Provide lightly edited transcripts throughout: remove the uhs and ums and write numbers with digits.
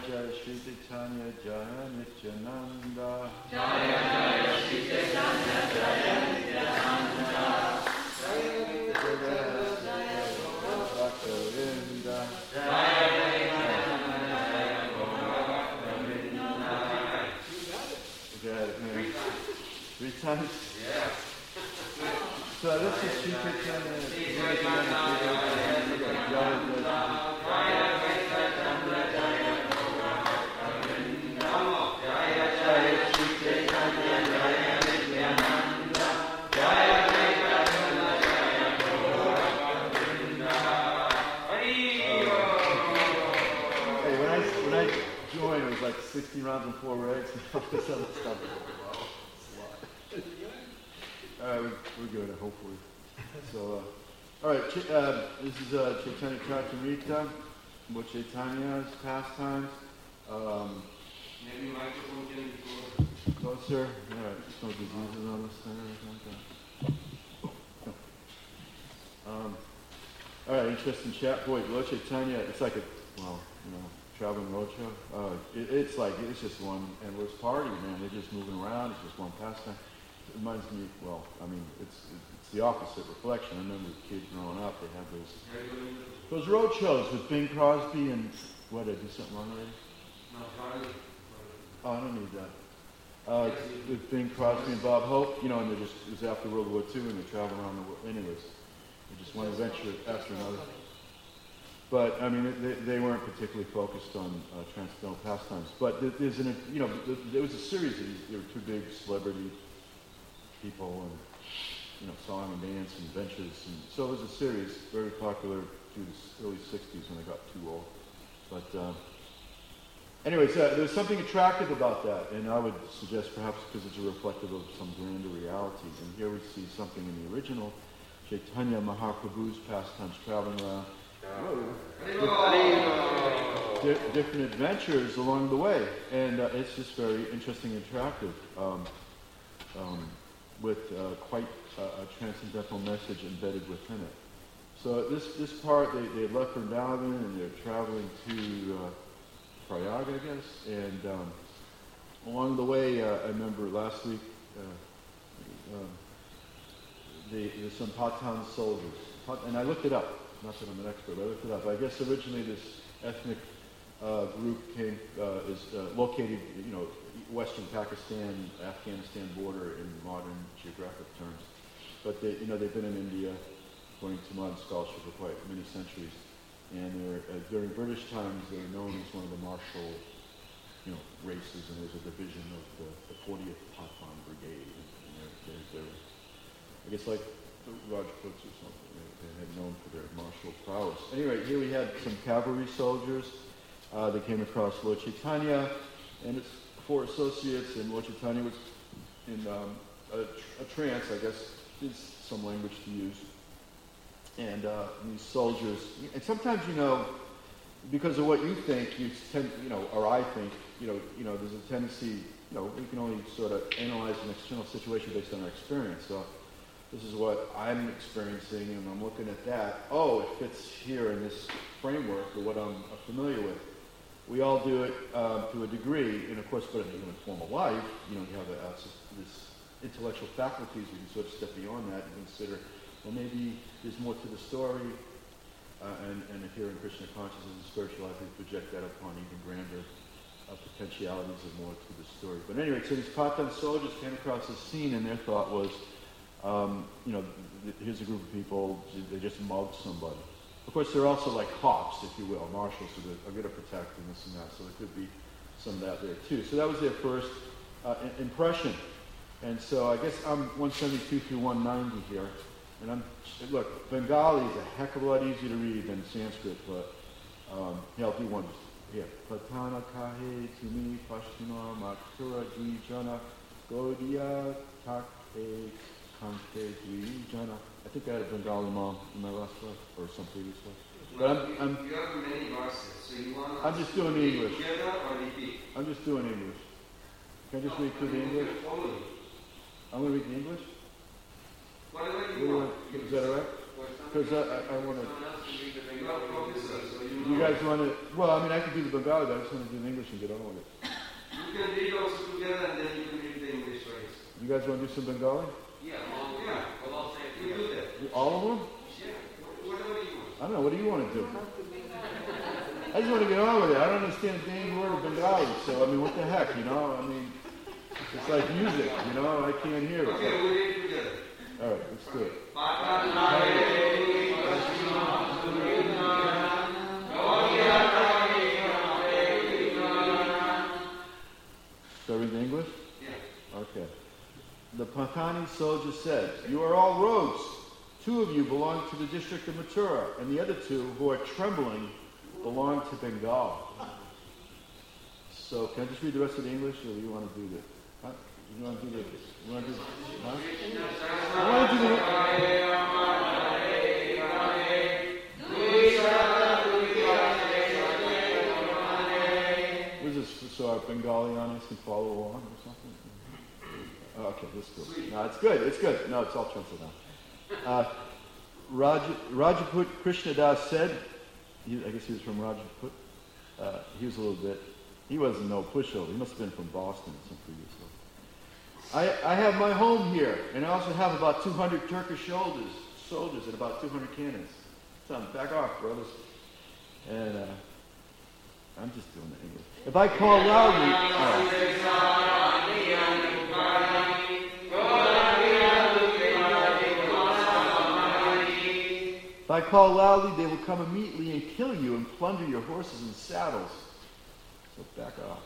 Jaya Shri Chaitanya Jaya Nityananda. Jaya Jaya Shri Chaitanya Jaya Nityananda. Jaya Jaya Bhakta-vrinda. Jaya Jaya Bhakta-vrinda. You got it, man. 3 times? Yeah. So this is Shri Chaitanya When I joined, it was like 60 rounds and 4 rigs and all this other stuff. Wow, it's a lot. All right, we're good, hopefully. So, all right, this is Chaitanya Charitamrita, about Chaitanya's pastimes. Maybe microphone can be closer. All right, there's no diseases on this thing or anything like that. All right, interesting chat. Boy, Lord Chaitanya, it's like a, traveling roadshow. It's just one endless party, man. They're just moving around. It's just one pastime. It reminds me, it's the opposite reflection. I remember kids growing up, they have those road shows with Bing Crosby and, what, did I do something wrong already? No, Charlie. Oh, I don't need that. With Bing Crosby and Bob Hope, and it was after World War II and they traveled around the world. Anyways, just one adventure after another. But, they weren't particularly focused on transcendental pastimes. But there was a series of these, there were 2 big celebrity people and, song and dance and adventures. And so it was a series, very popular through the early 60s when they got too old. But anyways, there was something attractive about that. And I would suggest perhaps because it's a reflective of some grander realities. And here we see something in the original Chaitanya Mahaprabhu's pastimes traveling around. Different adventures along the way, and it's just very interesting and attractive, with quite a transcendental message embedded within it. So this part, they had left Vrindavan and they're traveling to Prayag, I guess, and along the way, I remember last week, there's some Pathan soldiers, and I looked it up. Not that I'm an expert, but I looked it up. I guess originally this ethnic group is located, western Pakistan, Afghanistan border in modern geographic terms. But they've been in India, according to modern scholarship, for quite many centuries. And during British times, they were known as one of the martial, races, and there's a division of the 40th Pathan Brigade. And they're I guess like the Rajputs or something. They had known for their martial prowess. Anyway, here we had some cavalry soldiers. They came across Lord Chaitanya and his 4 associates, and Lord Chaitanya was in a trance, I guess, is some language to use. And these soldiers, and sometimes, because of what you think, you tend, or I think, there's a tendency, we can only sort of analyze an external situation based on our experience. So this is what I'm experiencing, and I'm looking at that. Oh, it fits here in this framework of what I'm familiar with. We all do it to a degree, and of course, but in a formal life, you have this intellectual faculties. You can sort of step beyond that and consider, well, maybe there's more to the story, and if here in Krishna consciousness and spiritual life, we project that upon even grander potentialities and more to the story. But anyway, so these Pathan soldiers came across this scene, and their thought was, here's a group of people, they just mugged somebody. Of course, they're also like cops, if you will, marshals, who are going to protect and this and that, so there could be some of that there too. So that was their first impression. And so I guess I'm 172 through 190 here. And look, Bengali is a heck of a lot easier to read than Sanskrit, but I'll do one. Here. Patana kahe tumi pashtima matura dvijana gaudiya takhe kante dvijana. I think I had a Bengali mom in my last life, or some previous life. But you have many verses, so you want I'm just doing the English. Or repeat? I'm just doing English. Can I just read through the English? I'm going to read the English? Whatever you want. Is that all right? Because I want to... You guys want to? Well, I mean, I could do the Bengali, but I just want to do the English and get on with it. You can read also together and then you can read the English version. You guys want to do some Bengali? Yeah, we'll all say it. We do that. All of them? Yeah, whatever you want. I don't know. What do you want to do? I just want to get on with it. I don't understand a dang word of Bengali, so I mean, what the heck, you know? I mean, it's like music, you know? I can't hear it. Okay, we'll read it together. All right, let's do it. Shall I read the English? Yeah. Okay. The Patani soldier said, "You are all rogues. 2 of you belong to the district of Mathura, and the other 2, who are trembling, belong to Bengal." So, can I just read the rest of the English, or do you want to do the? Huh? You want to do the? You want to do? Huh? I want to do the. What is this? So our Bengali on us can follow along or something? Oh, okay, this is good. No, it's good. It's good. No, it's all translated now. Rajaput Krishnadas said, I guess he was from Rajaput. He was a little bit, he wasn't no pushover. He must have been from Boston some previous years. I have my home here, and I also have about 200 Turkish soldiers and about 200 cannons. So back off, brothers. And I'm just doing the English. If I call loudly... If I call loudly, they will come immediately and kill you and plunder your horses and saddles. So back off.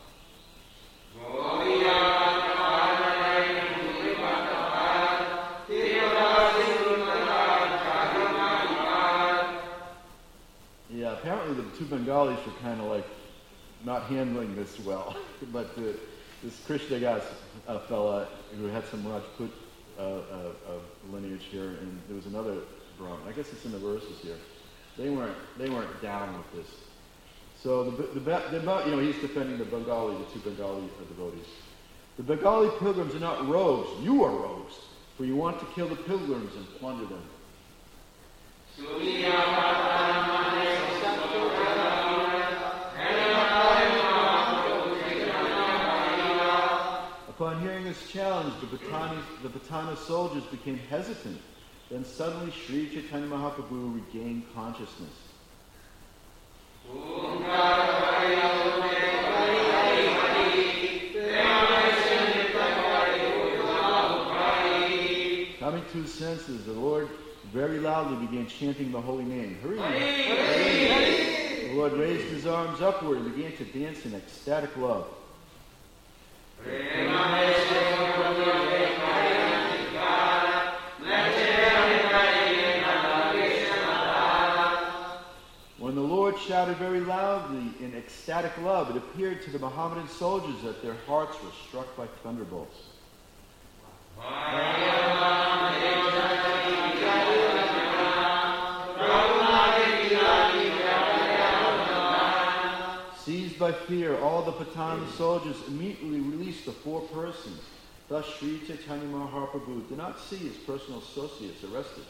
Yeah, apparently the 2 Bengalis were kind of like not handling this well. But this Krishnadas fella who had some Rajput lineage here, and there was another Brahmin. I guess it's in the verses here. They weren't down with this. So he's defending the 2 Bengali devotees. The Bengali pilgrims are not rogues. You are rogues, for you want to kill the pilgrims and plunder them. Upon hearing this challenge, the Patana soldiers became hesitant. Then suddenly Sri Chaitanya Mahaprabhu regained consciousness. Coming to his senses, the Lord very loudly began chanting the holy name. Hurry! The Lord raised his arms upward and began to dance in ecstatic love. When the Lord shouted very loudly in ecstatic love, it appeared to the Mohammedan soldiers that their hearts were struck by thunderbolts. Seized by fear, all the Patana soldiers immediately released the 4 persons. Thus Sri Chaitanya Mahaprabhu did not see his personal associates arrested.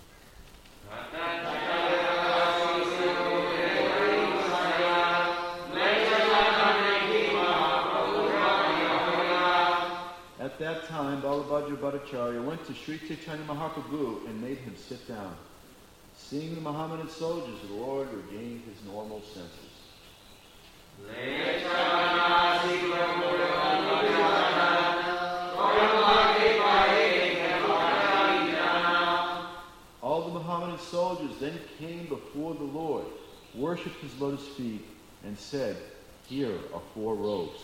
At that time, Balabhadra Bhattacharya went to Sri Chaitanya Mahaprabhu and made him sit down. Seeing the Mohammedan soldiers, the Lord regained his normal senses. All the Mohammedan soldiers then came before the Lord, worshipped his lotus feet, and said, "Here are 4 robes."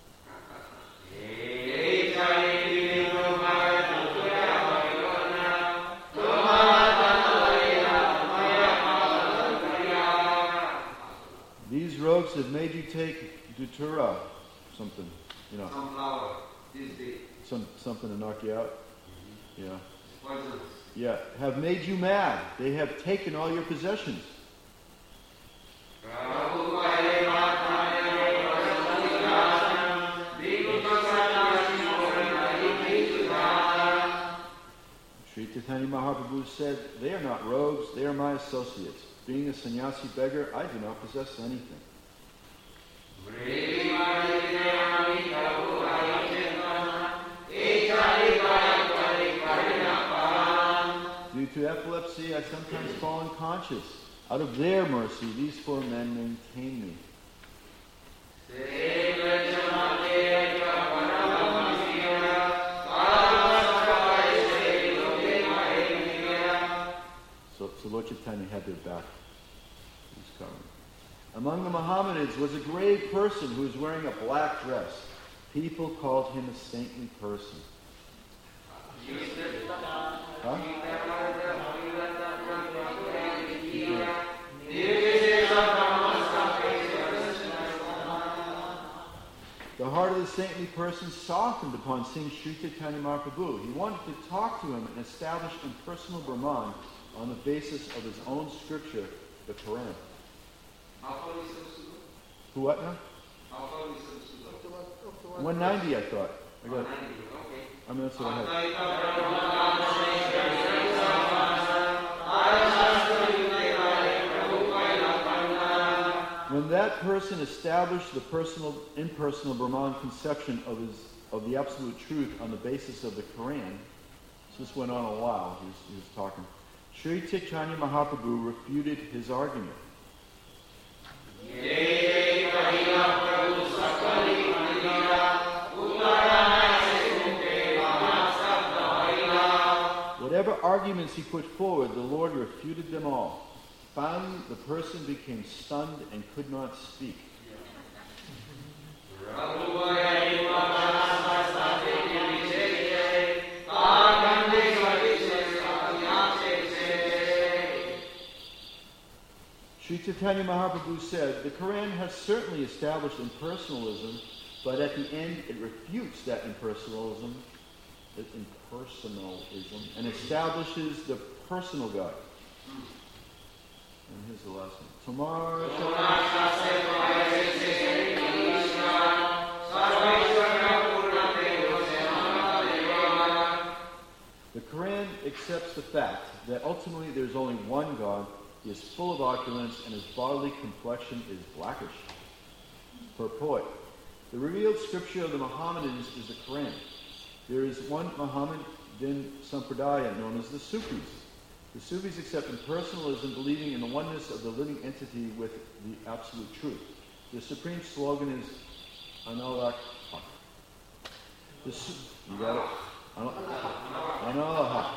These robes have made you take Dutura, something, Some flower. This big. something to knock you out. Yeah. Poisonous. Yeah, have made you mad. They have taken all your possessions. Sri Chaitanya Mahaprabhu said, "They are not rogues, they are my associates. being a sannyasi beggar, I do not possess anything. Due to epilepsy, I sometimes fall unconscious. Out of their mercy, these 4 men maintain me. So Lord Chaitanya had their back. He's covering. Among the Mohammedans was a grave person who was wearing a black dress. People called him a saintly person. Huh? The heart of the saintly person softened upon seeing Sri Chaitanya Mahaprabhu. He wanted to talk to him and establish impersonal Brahman on the basis of his own scripture, the Quran. Who what now? 190, I thought. I got it. I mean, that's what I had. When that person established the impersonal Brahman conception of the absolute truth on the basis of the Quran, so this went on a while, he was talking. Sri Chaitanya Mahaprabhu refuted his argument. Whatever arguments he put forward, the Lord refuted them all. Finally, the person became stunned and could not speak. Sri Chaitanya Mahaprabhu said, the Quran has certainly established impersonalism, but at the end it refutes that impersonalism and establishes the personal God. And here's the last one. The Quran accepts the fact that ultimately there's only one God. He is full of opulence and his bodily complexion is blackish. For a poet, the revealed scripture of the Mohammedans is the Quran. There is one Mohammedan Sampradaya known as the Sufis. The Sufis accept impersonalism, believing in the oneness of the living entity with the absolute truth. The supreme slogan is Analak. You got it? Analak.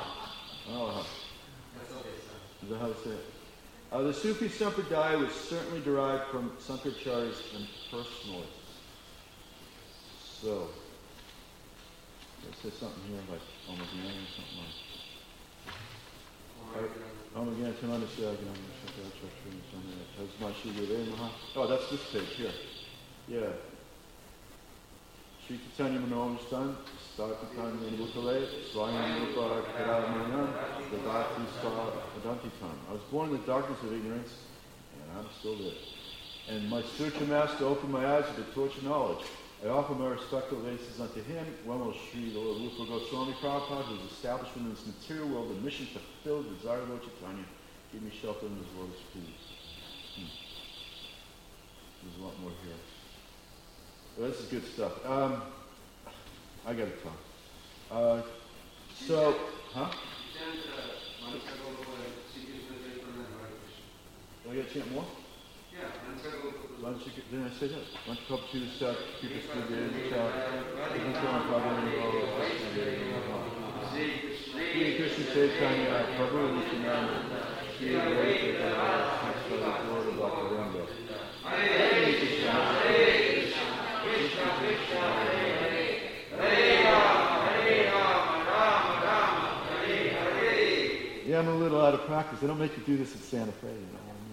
Is that how to say it? The Sufi Sampradaya was certainly derived from Sankaracharya's impersonalists. So, it says something here like Omagyan or something like that. Oh, that's this page here. Yeah. Sri Chaitanya Manovistan, Starkatan Nirvukale, Swayam Rupa Karamana, Devati Adantitan. I was born in the darkness of ignorance, and I'm still there. And my spiritual master opened my eyes to the torch of knowledge. I offer my respectful obeisances unto him, one will Sri Lord Rupa Goswami Prabhupada, who is established within this material world the mission to fulfill the desire of Lord Chaitanya. Give me shelter in his lotus feet. There's a lot more here. Well, this is good stuff. I got to talk. Huh? Do I got to chant more? Yeah, why don't you, didn't I say that? Why don't you come to this, keep us through the Shri Krishna Chaitanya, Prabhu Nityananda, Shri Advaita Lord of Bhaktivinoda. Hare Krishna, Hare Krishna, Krishna Krishna, Hare Hare, Hare Rama, Rama Rama, Hare Hare. Yeah, I'm a little out of practice. They don't make you do this at Santa Fe, you know.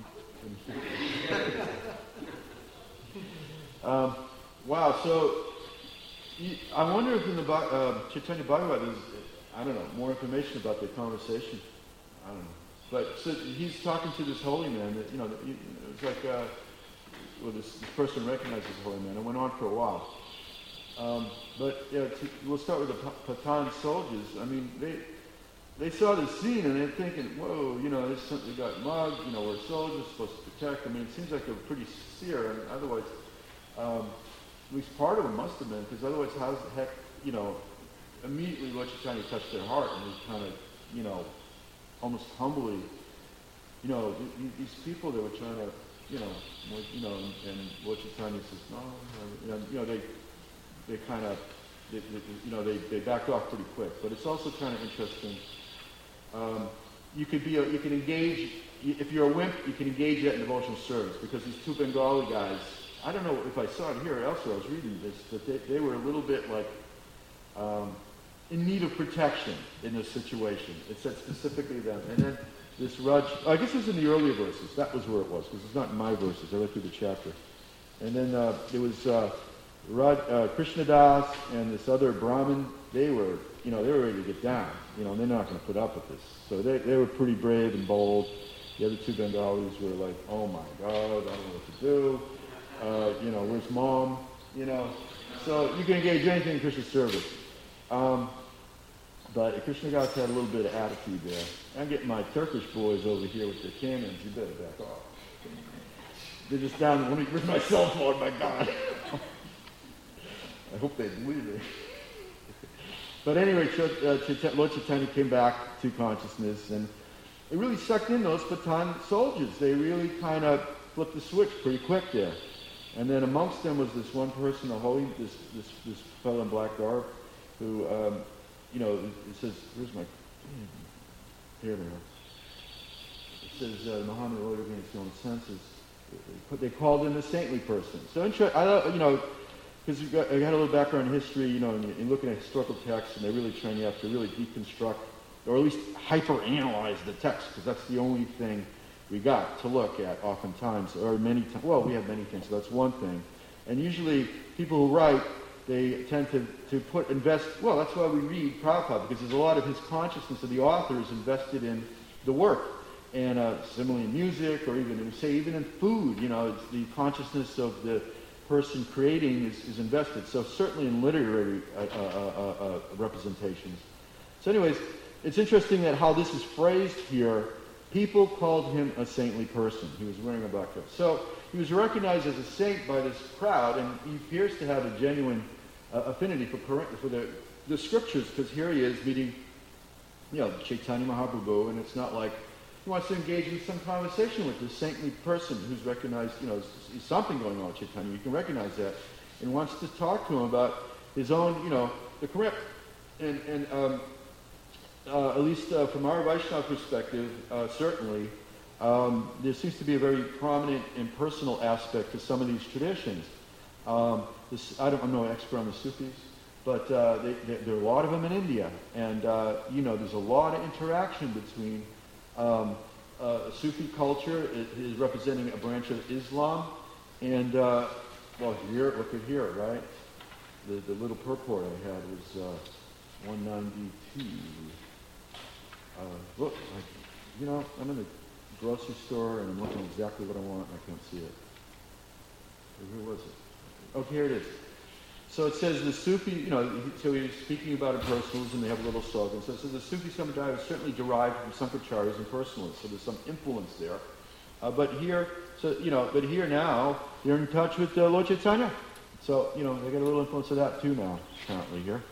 Wow, so I wonder if in the Chaitanya Bhagavat there's, I don't know, more information about the conversation. I don't know. But so he's talking to this holy man that, it's like, this person recognizes the holy man. It went on for a while. But we'll start with the Pathan soldiers. I mean, they saw the scene and they're thinking, whoa, this we got mugged, we're soldiers supposed to protect. I mean, it seems like they're pretty sincere. I mean, otherwise, at least part of them must have been, because otherwise, how the heck, immediately Lochitanya touched their heart and he kind of, almost humbly, these people that were trying to, and Lochitanya says, no, they kind of, they backed off pretty quick. But it's also kind of interesting. You can engage, if you're a wimp, you can engage that in devotional service, because these two Bengali guys, I don't know if I saw it here or elsewhere, I was reading this, but they were a little bit like in need of protection in this situation. It said specifically them. And then this Raj, I guess it was in the earlier verses, that was where it was, because it's not in my verses, I read through the chapter. And then there was Krishnadas and this other Brahmin, they were ready to get down, and they're not going to put up with this. So they were pretty brave and bold. The other two Bengalis were like, oh my God, I don't know what to do. Where's mom? So you can engage anything in Krishna service. But Krishnadas had a little bit of attitude there. I'm getting my Turkish boys over here with their cannons. You better back off. They're just down. Let me rid my cell phone, my God. I hope they believe it. But anyway, Lord Chaitanya came back to consciousness, and it really sucked in those Pathan soldiers. They really kind of flipped the switch pretty quick there. And then amongst them was this one person, this fellow in black garb, who, it says, where's my, here they are. It says, Muhammad wrote against his own senses. They called him a saintly person. So, because I had a little background in history, in looking at historical texts, and they're really trying to have to really deconstruct, or at least hyper-analyze the text, because that's the only thing we got to look at oftentimes, or many times. Well, we have many things, so that's one thing. And usually, people who write, they tend to invest, well, that's why we read Prabhupada, because there's a lot of his consciousness of the author is invested in the work. And similarly in music, or even in food, it's the consciousness of the person creating is invested. So certainly in literary representations. So anyways, it's interesting that how this is phrased here. People called him a saintly person. He was wearing a black coat. So he was recognized as a saint by this crowd, and he appears to have a genuine affinity for the scriptures, because here he is meeting, Chaitanya Mahaprabhu, and it's not like he wants to engage in some conversation with this saintly person who's recognized, there's something going on with Chaitanya. You can recognize that, and wants to talk to him about his own, the correct, and at least from our Vaishnava perspective, certainly, there seems to be a very prominent and personal aspect to some of these traditions. I'm no expert on the Sufis, but there are a lot of them in India, and there's a lot of interaction between Sufi culture is representing a branch of Islam, and here, look at here, right? The little purport I had was 192. Look, I'm in the grocery store and I'm looking at exactly what I want and I can't see it. Where was it? Oh, here it is. So it says the Sufi, so he's speaking about impersonalism, they have a little slogan. So it says the Sufi Sampradaya is certainly derived from Sankacharyas and personalists, so there's some influence there. But here now, you're in touch with Lord Chaitanya. So, they get a little influence of that too now, apparently here.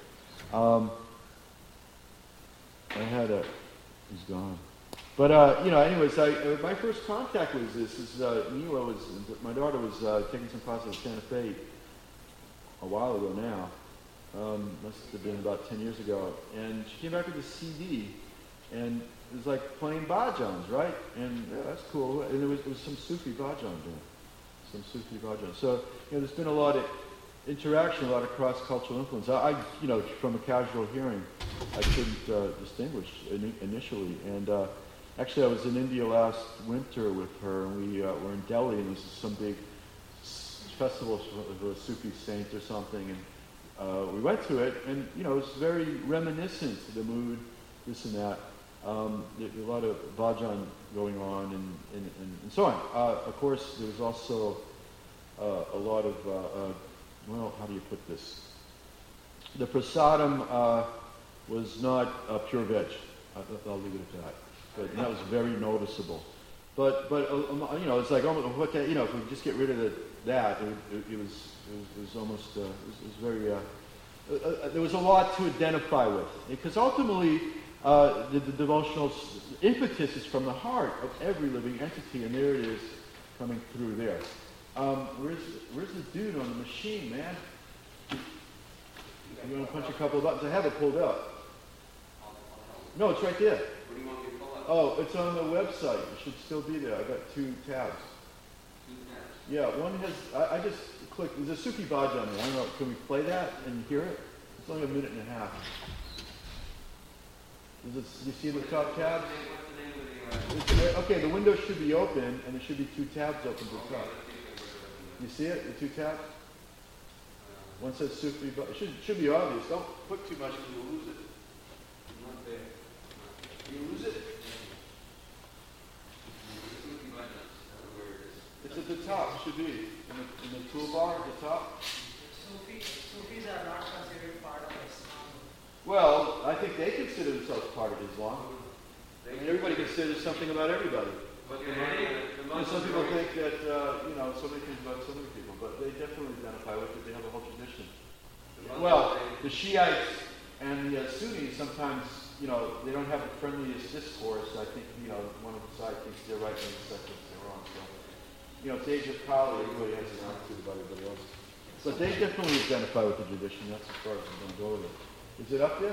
He's gone. But, anyways, my first contact was this. My daughter was taking some classes at Santa Fe a while ago now. Must have been about 10 years ago. And she came back with a CD, and it was like playing bhajans, right? And that's cool. And there was some Sufi bhajan there. So, there's been a lot of interaction, a lot of cross-cultural influence. I from a casual hearing, I couldn't distinguish initially. And actually, I was in India last winter with her, and we were in Delhi, and this is some big festival of a Sufi saint or something, and we went to it, and it was very reminiscent of the mood, this and that. There's a lot of bhajan going on, and so on. Of course, there was also a lot of how do you put this? The prasadam was not pure veg. I'll leave it at that. But that was very noticeable. But you know, it's like almost what you know, if we just get rid of that, it was almost it was very. There was a lot to identify with because ultimately the devotional impetus is from the heart of every living entity, and there it is coming through there. Where's the dude on the machine, man? You want to punch a couple of buttons? I have it pulled up. No, it's right there. What do you want me to pull up? Oh, it's on the website. It should still be there. I got 2 tabs. 2 tabs. Yeah, one has. I just clicked. There's a Suki Bhajan on there. I don't know. Can we play that and hear it? It's only a minute and a half. You see the top tabs? What's the name of the Okay, the window should be open, and there should be 2 tabs open to the top. You see it? The 2 tabs? One says Sufi Bhajan. It should be obvious. Don't put too much, because you'll lose it. Not there. You lose it? It's at the top. It should be in the toolbar at the top. Sufis are not considered part of Islam. Well, I think they consider themselves part of Islam. I mean, everybody considers something about everybody. But Some people think that, you know, so many things about so many people, but they definitely identify with it. They have a whole tradition. Well, the Shiites and the Sunnis sometimes, you know, they don't have the friendliest discourse. I think, you know, one of the side thinks they're right and the side thinks they're wrong. So, you know, it's age of power. Everybody has an attitude about everybody else. But they definitely identify with the tradition. That's as far as I'm going to go with it. Is it up there?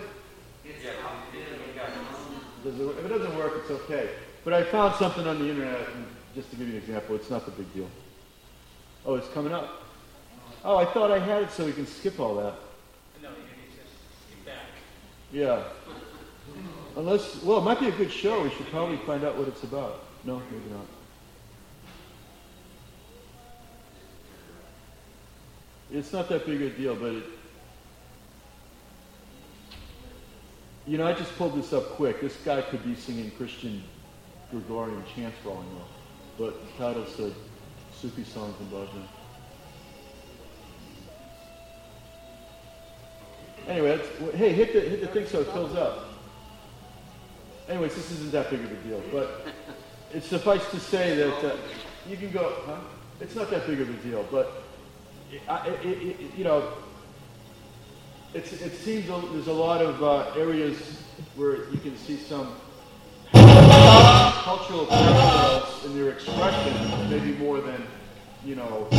If it doesn't work, it's okay. But I found something on the internet, and just to give you an example, it's not the big deal. Oh, it's coming up. Oh, I thought I had it so we can skip all that. No, you need to skip back. Yeah. Unless, well, it might be a good show. We should probably find out what it's about. No, maybe not. It's not that big a deal, but it, you know, I just pulled this up quick. This guy could be singing Christian Gregorian chants for all I know. But the title said Sufi Songs and Bhajan. Anyway, hey, hit the thing so it fills up. Anyways, this isn't that big of a deal, but it suffice to say that you can go, huh? It's not that big of a deal, but you know, it seems there's a lot of areas where you can see some cultural parallels in their expression, maybe more than, you know.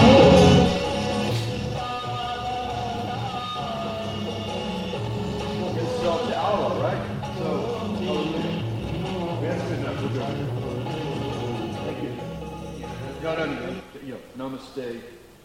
It's spelled to Allah, right? So, that's good enough. We're good. Thank you. No, you know, namaste,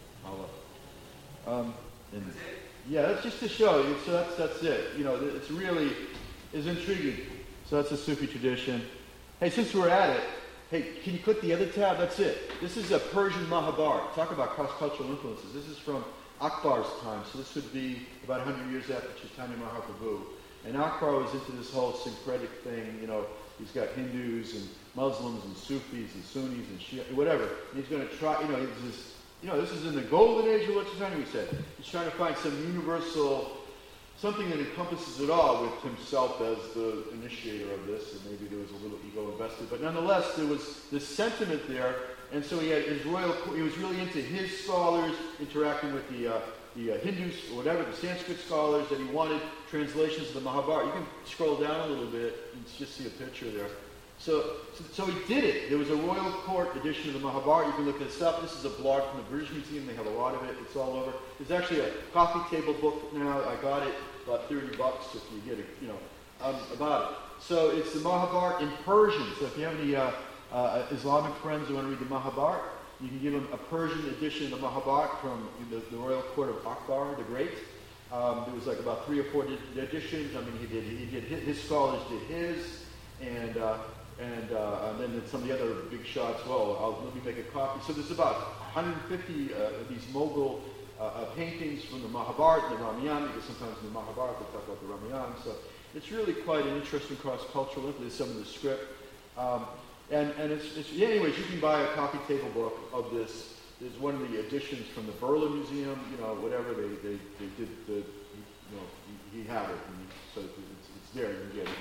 Allah. And yeah, that's just to show you. So that's it. You know, it's really is intriguing. So that's a Sufi tradition. Hey, since we're at it, hey, can you click the other tab? That's it. This is a Persian Mahabharat. Talk about cross-cultural influences. This is from Akbar's time. So this would be about 100 years after Chaitanya Mahaprabhu. And Akbar was into this whole syncretic thing. You know, he's got Hindus and Muslims and Sufis and Sunnis and Shia, whatever. And he's going to try, you know, this is in the golden age of what Chaitanya said. He's trying to find some universal, something that encompasses it all, with himself as the initiator of this, and maybe there was a little ego invested. But nonetheless, there was this sentiment there, and so he had his he was really into his scholars, interacting with the Hindus, or whatever, the Sanskrit scholars, that he wanted translations of the Mahabharata. You can scroll down a little bit and just see a picture there. So he did it. There was a royal court edition of the Mahabharata. You can look this up. This is a blog from the British Museum. They have a lot of it. It's all over. There's actually a coffee table book now. I got it about $30 if you get it, you know, about it. So it's the Mahabharata in Persian. So if you have any Islamic friends who want to read the Mahabharata, you can give them a Persian edition of the Mahabharata from the royal court of Akbar the Great. There was like about 3 or 4 editions. I mean, he did his scholars did his, and then some of the other big shots. Well, let me make a copy. So there's about 150 of these Mughal paintings from the Mahabharata and the Ramayana, because sometimes in the Mahabharata they talk about the Ramayana. So it's really quite an interesting cross-cultural influence, some of the script. And anyways, you can buy a coffee table book of this. There's one of the editions from the Berlin Museum, you know, whatever, they did the, you know, he had it, and so it's there, you can get it.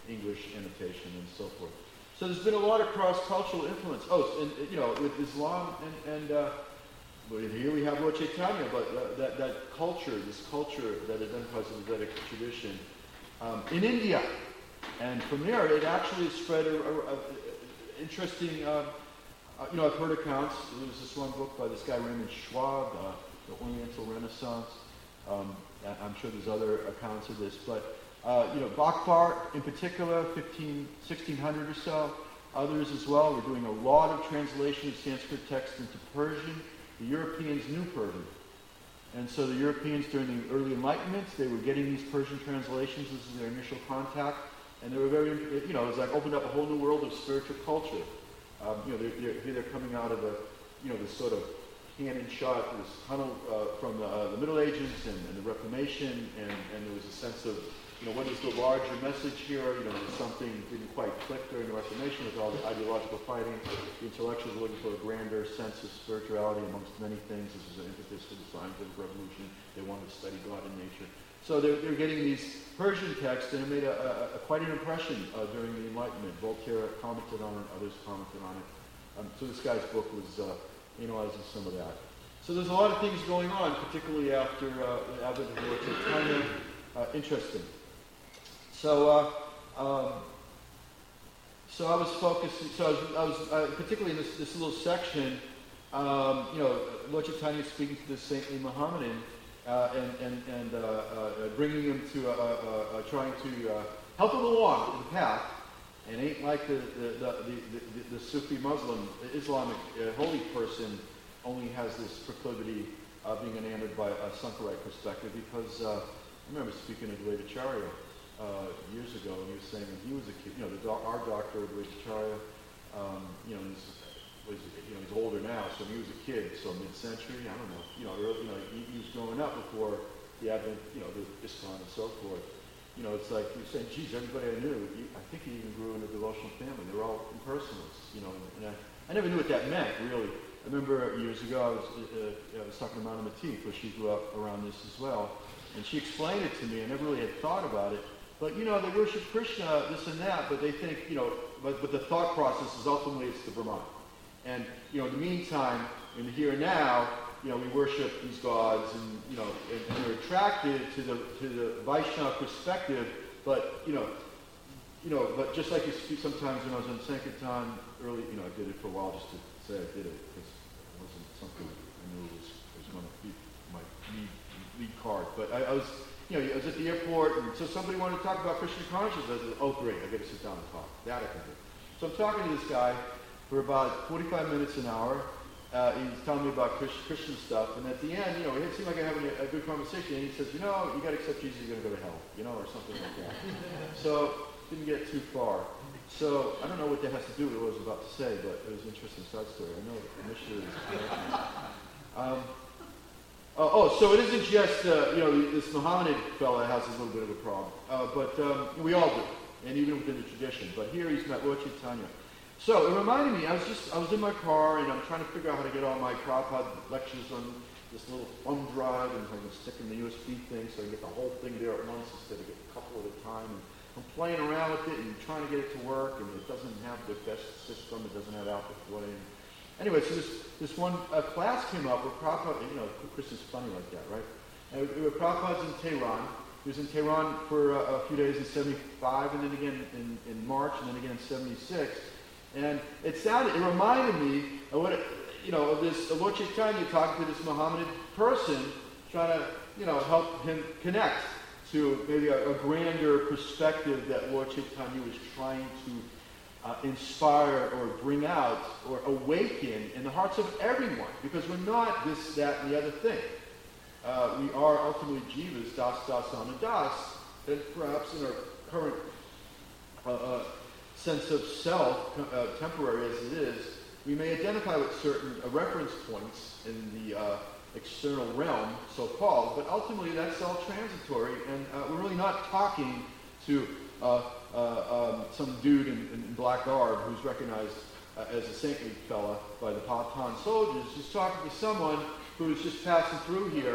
English annotation and so forth. So there's been a lot of cross-cultural influence. Oh, and with Islam and well, here we have Lord Chaitanya, but that culture, this culture that identifies with the Vedic tradition in India. And from there, it actually spread a interesting, I've heard accounts. There was this one book by this guy Raymond Schwab, The Oriental Renaissance. I'm sure there's other accounts of this, but Bhakvar in particular, 1600 or so. Others as well. We're doing a lot of translation of Sanskrit texts into Persian. The Europeans knew Persian. And so the Europeans during the early Enlightenment, they were getting these Persian translations. This is their initial contact. And they were very, it was like opened up a whole new world of spiritual culture. They're coming out of this sort of cannon shot, this tunnel from the Middle Ages and the Reformation, and there was a sense of, what is the larger message here? Something didn't quite click during the Reformation with all the ideological fighting. The intellectuals were looking for a grander sense of spirituality amongst many things. This was an impetus for the scientific revolution. They wanted to study God and nature. So they're getting these Persian texts, and it made quite an impression during the Enlightenment. Voltaire commented on it, others commented on it. So this guy's book was analyzing some of that. So there's a lot of things going on, particularly after the advent of Lord Chaitanya. Interesting. So I was focusing. So I was particularly in this little section. Lord Chaitanya speaking to this saintly Mohammedan and bringing him to trying to help him along in the path. And ain't like the Sufi Muslim, Islamic holy person only has this proclivity of being enamored by a Sankarite perspective, because I remember speaking to Dvaitacharya years ago, and he was saying when he was a kid, our doctor, Dvaitacharya, he's older now, so when he was a kid, so mid-century, I don't know, he was growing up before the advent, the ISKCON and so forth. It's like you're saying, geez, everybody I knew, I think he even grew in a devotional family. They were all impersonalists, and I never knew what that meant, really. I remember years ago, I was talking to Mama Matif, where she grew up around this as well, and she explained it to me. I never really had thought about it. But, they worship Krishna, this and that, but they think, but the thought process is ultimately it's the Brahman. And, in the meantime, in the here and now, we worship these gods, and we're attracted to the Vaishnava perspective, but but just like you speak sometimes when I was on Sankirtan early, I did it for a while just to say I did it, because it wasn't something I knew was going to be my lead card. But I was at the airport, and so somebody wanted to talk about Krishna consciousness. I said, oh great, I got to sit down and talk. That I can do. So I'm talking to this guy for about 45 minutes, an hour. He's telling me about Christian stuff, and at the end, it seemed like I'm having a good conversation, and he says, you got to accept Jesus, you're going to go to hell, or something like that. So, didn't get too far. So, I don't know what that has to do with what I was about to say, but it was an interesting side story. I know initially it was so it isn't just, this Mohammedan fella has a little bit of a problem, but we all do, and even within the tradition. But here he's met Lord Chaitanya. So it reminded me, I was in my car, and I'm trying to figure out how to get all my Prabhupada lectures on this little thumb drive, and I'm going to stick in the USB thing so I can get the whole thing there at once instead of get a couple at a time. And I'm playing around with it and trying to get it to work, and it doesn't have the best system. It doesn't have output play. Anyway, so this one class came up where Prabhupada, Krishna's funny like that, right? And Prabhupada's in Tehran. He was in Tehran for a few days in 75, and then again in March, and then again in 76. And it reminded me of what, of this Lord Chaitanya talking to this Mohammedan person, trying to, help him connect to maybe a grander perspective that Lord Chaitanya was trying to inspire or bring out or awaken in the hearts of everyone. Because we're not this, that, and the other thing. We are ultimately jivas, das, anadas, and perhaps in our current sense of self, temporary as it is, we may identify with certain reference points in the external realm, so-called, but ultimately that's all transitory, and we're really not talking to some dude in black garb who's recognized as a saintly fella by the Pathan soldiers. He's talking to someone who's just passing through here,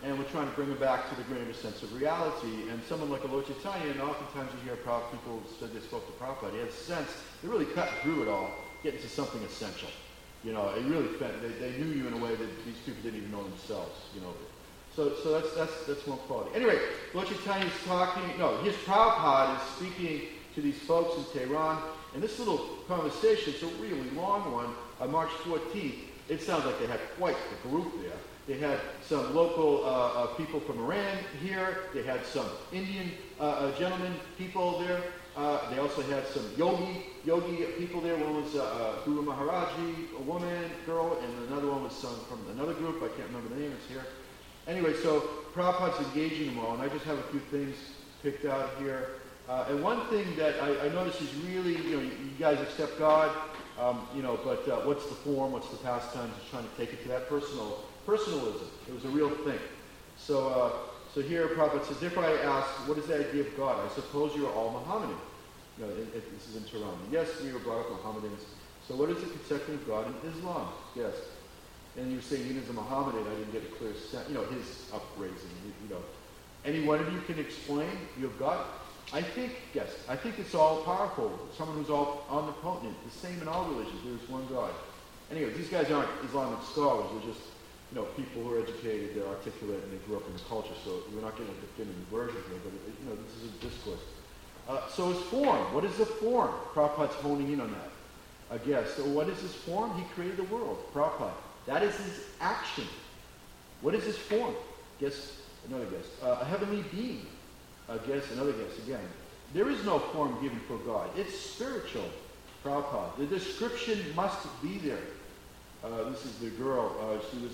and we're trying to bring them back to the greater sense of reality. And someone like a Lord Chaitanya, and oftentimes you hear people said they spoke to Prabhupada, he had a sense, they really cut through it all, get into something essential. You know, it really they knew you in a way that these people didn't even know themselves, you know. So that's one quality. Anyway, Lord Chaitanya is here's Prabhupada is speaking to these folks in Tehran, and this little conversation, it's a really long one, on March 14th, it sounds like they had quite the group there. They had some local people from Iran here. They had some Indian gentlemen people there. They also had some yogi people there. One was Guru Maharaji, a woman, girl, and another one was some from another group. I can't remember the name. It's here. Anyway, so Prabhupada's engaging them all, and I just have a few things picked out here. And one thing that I noticed is really, you guys accept God, but what's the form, what's the pastimes? He's trying to take it to that personalism. It was a real thing. So here Prabhupada says, therefore I ask, what is the idea of God? I suppose you are all Mohammedan. This is in Tehran. Yes, we were brought up Mohammedans. So what is the conception of God in Islam? Yes. And you were saying even as a Mohammedan, I didn't get a clear sense, his upraising, Any one of you can explain you have God? I think it's all powerful. Someone who's all omnipotent. The same in all religions. There's one God. Anyway, these guys aren't Islamic scholars. They're just, people who are educated, they're articulate, and they grew up in the culture. So we're not getting a definitive version here, but this is a discourse. So his form. What is the form? Prabhupada's honing in on that. I guess. So what is his form? He created the world. Prabhupada. That is his action. What is his form? Another guess. A heavenly being. Another guess again. There is no form given for God. It's spiritual. Prabhupada. The description must be there. This is the girl. She was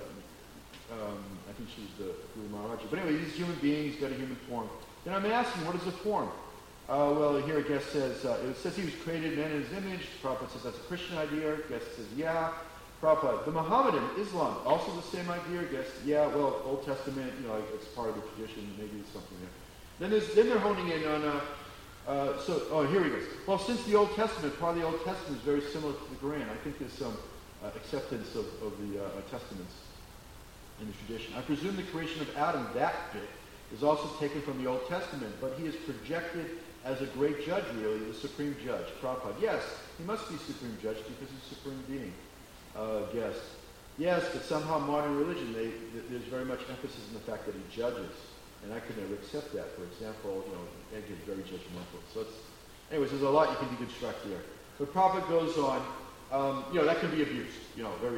I think she was the Guru Maharaji. But anyway, he's a human being. He's got a human form. Then I'm asking, what is the form? Well, here a guest says, it says he was created man in his image. Prabhupada says that's a Christian idea. Guest says, yeah. Prabhupada, the Mohammedan, Islam, also the same idea. Guest, yeah, well, Old Testament, it's part of the tradition. Maybe it's something there. Then they're honing in on, here he goes. Well, since the Old Testament, part of the Old Testament is very similar to the Quran. I think there's some acceptance of the Testaments in the tradition. I presume the creation of Adam, that bit, is also taken from the Old Testament, but he is projected as a great judge, really, the supreme judge. Prabhupada, yes, he must be supreme judge because he's supreme being. Guess. Yes, but somehow modern religion, there's very much emphasis on the fact that he judges. And I could never accept that. For example, Ed is very judgmental. So anyways, there's a lot you can deconstruct there. But Prabhupada goes on, that can be abused. Very,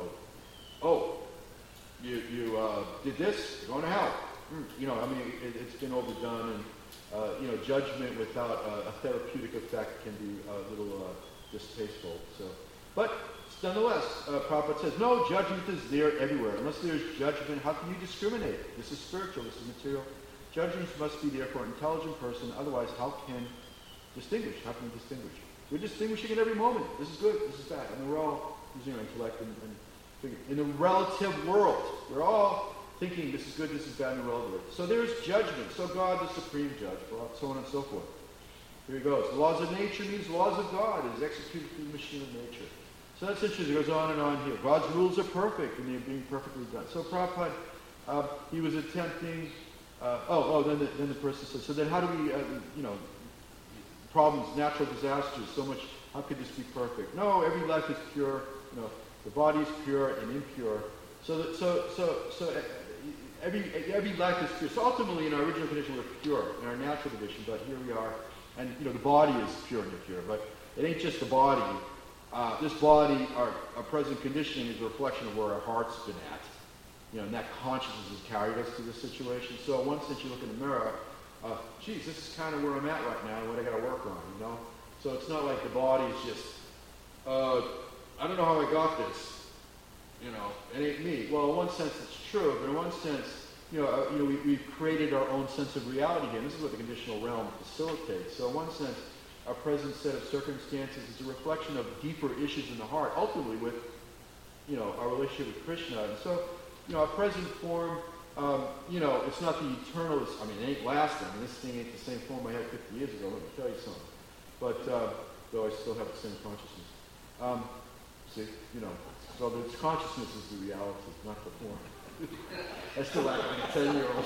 you did this, going to hell. It's been overdone, and judgment without a therapeutic effect can be a little distasteful. But nonetheless, Prabhupada says, no, judgment is there everywhere. Unless there's judgment, how can you discriminate? This is spiritual, this is material. Judgments must be there for an intelligent person. Otherwise, how can you distinguish? We're distinguishing at every moment. This is good, this is bad. I mean, we're all using our intellect and figure. In the relative world, we're all thinking this is good, this is bad in the relative world. So there's judgment. So God, the supreme judge, so on and so forth. Here he goes. The laws of nature means laws of God. It is executed through the machine of nature. So that's interesting. It goes on and on here. God's rules are perfect, and they're being perfectly done. So Prabhupada, he was attempting. Then the person says, so then how do we, problems, natural disasters, so much. How could this be perfect? No, every life is pure. The body is pure and impure. So every life is pure. So ultimately, in our original condition, we're pure in our natural condition. But here we are, and the body is pure and impure. But it ain't just the body. This body, our present conditioning, is a reflection of where our heart's been at. And that consciousness has carried us to this situation. So in one sense, you look in the mirror, this is kind of where I'm at right now and what I got to work on, So it's not like the body is just, I don't know how I got this. It ain't me. Well, in one sense, it's true, but in one sense, we've created our own sense of reality here. And this is what the conditional realm facilitates. So in one sense, our present set of circumstances is a reflection of deeper issues in the heart, ultimately with, our relationship with Krishna. And so, our present form, it's not the eternal, it ain't lasting. This thing ain't the same form I had 50 years ago, let me tell you something. But, though I still have the same consciousness. So this consciousness is the reality, not the form. I still act like a 10-year-old.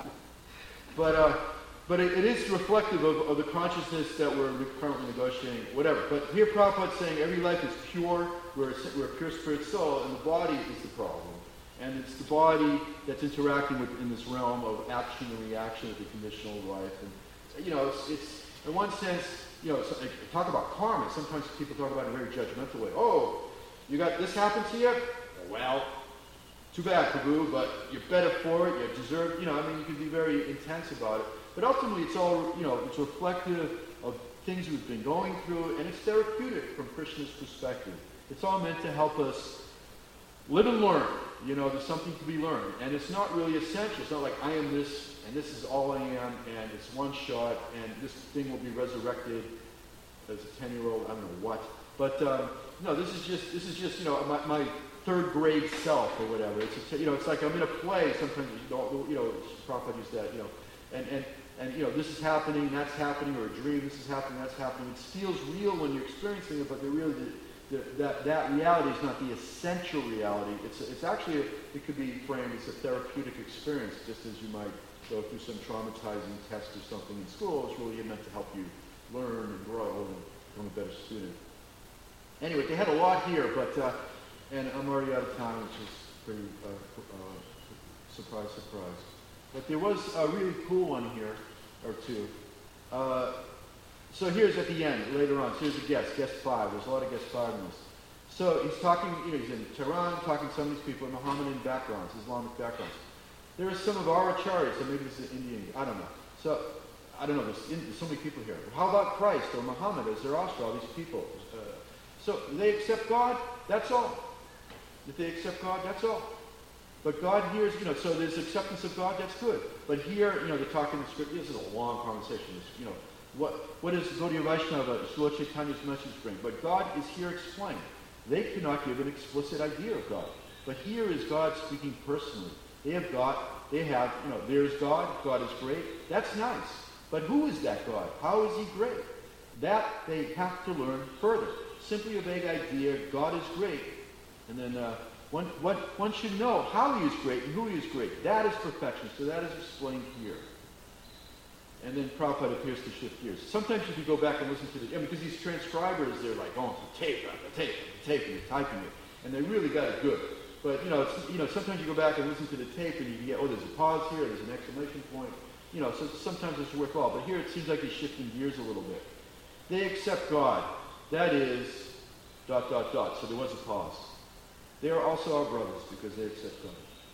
But it is reflective of the consciousness that we're currently negotiating, whatever. But here Prabhupada's saying every life is pure, we're a pure spirit soul, and the body is the problem. And it's the body that's interacting in this realm of action and reaction of the conditional life. And, it's in one sense, talk about karma. Sometimes people talk about it in a very judgmental way. Oh, you got this happened to you? Well, too bad, Prabhu, but you're better for it, you deserve, you can be very intense about it. But ultimately, it's all, it's reflective of things we've been going through, and it's therapeutic from Krishna's perspective. It's all meant to help us live and learn. There's something to be learned. And it's not really essential. It's not like I am this, and this is all I am, and it's one shot, and this thing will be resurrected as a 10-year-old, I don't know what. But, no, this is just my third grade self or whatever. It's like I'm in a play. Sometimes, Prabhupada used that, and this is happening, that's happening, or a dream, this is happening, that's happening. It feels real when you're experiencing it, but that reality is not the essential reality. It's actually, it could be framed as a therapeutic experience, just as you might go through some traumatizing test or something in school. It's really meant to help you learn and grow and become a better student. Anyway, they had a lot here, but, and I'm already out of time, which is pretty, surprise. But there was a really cool one here, or two. So here's at the end, later on. So here's a guest 5. There's a lot of guest 5 in this. So he's talking, he's in Tehran, talking to some of these people in Mohammedan backgrounds, Islamic backgrounds. There are some of our acharyas, so maybe this is Indian, I don't know. So, I don't know, there's so many people here. How about Christ or Muhammad as Zoroaster, all these people? So they accept God, that's all. If they accept God, that's all. But God hears, so there's acceptance of God, that's good. But here, they're talking in the script, this is a long conversation, what does Gaudiya Vaishnava, Srila Chaitanya's message bring? But God is here explained. They cannot give an explicit idea of God. But here is God speaking personally. There's God, God is great. That's nice. But who is that God? How is he great? That they have to learn further. Simply a vague idea, God is great. And then one should know how he is great and who he is great. That is perfection. So that is explained here. And then Prabhupada appears to shift gears. Sometimes if you go back and listen to because these transcribers, they're like going from tape after tape after tape, and they're typing it. And they really got it good. But, sometimes you go back and listen to the tape and you get, there's a pause here, there's an exclamation point. So sometimes it's worthwhile. But here it seems like he's shifting gears a little bit. They accept God. That is, ... So there was a pause. They are also our brothers because they accept God.